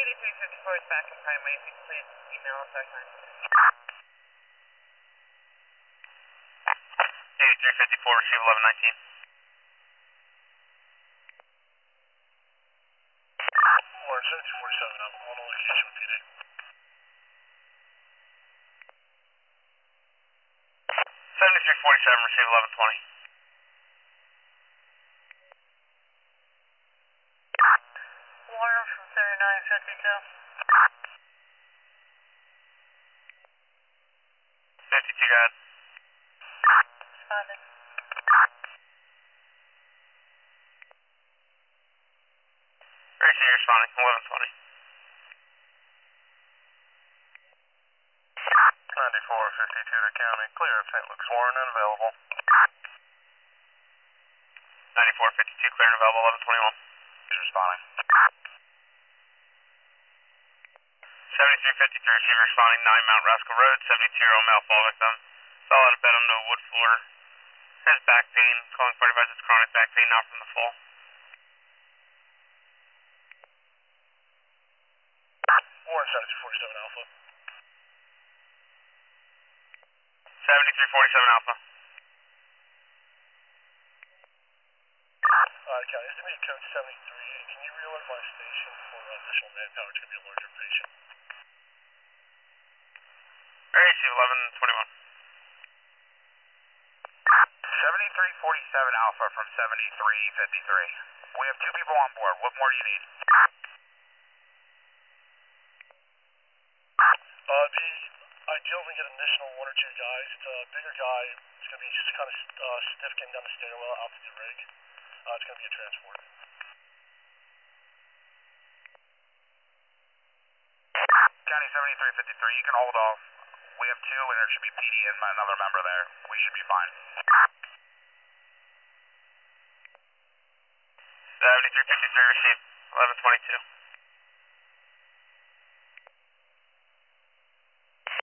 7354 is back in primary. If you could please email us our time. 8354, receive 1119. Warren 7247, I'm on location with PD. 7347, receive 1120. Warren from 3952. 52, go ahead. Responding. Racing, you're responding, 1120. 9452 to county, clear of St. Luke's Warren and available. 9452, clear and available, 1121. He's responding. 7353, receiver responding, 9 Mount Rascal Road, 72-year-old male fall victim. Fell out of bed on the wood floor. Has back pain, calling for advice, chronic back pain, not from the fall. Warren 7247 Alpha. 7347 Alpha. County, estimated code 73. Can you reload my station for additional manpower? It's going to be a larger patient. Receive 1121. 7347 Alpha from 7353. We have 2 people on board. What more do you need? The ideal is we get an additional 1 or 2 guys. It's a bigger guy. It's going to be just kind of stiff getting down the stairwell out to the rig. It's going to be a transport. County 7353, you can hold off. We have 2 and there should be PD and another member there. We should be fine. 7353, receive 1122.